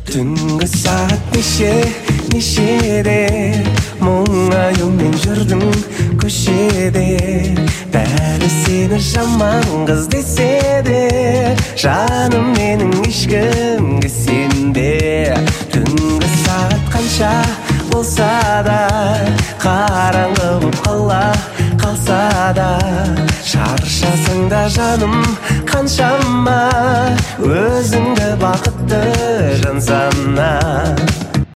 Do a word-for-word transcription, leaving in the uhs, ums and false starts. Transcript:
Түнгі сағат неше, нешеде мұңаюмен жүрдің көшеде. Бәрі сені жаман қыз десе де, жаным менің ешкімге сенбе. Түнгі сағат қанша болса да, қараңғы боп қала қалса да, шаршасың да жаным қаншама, өзіңді бақытты жан сана.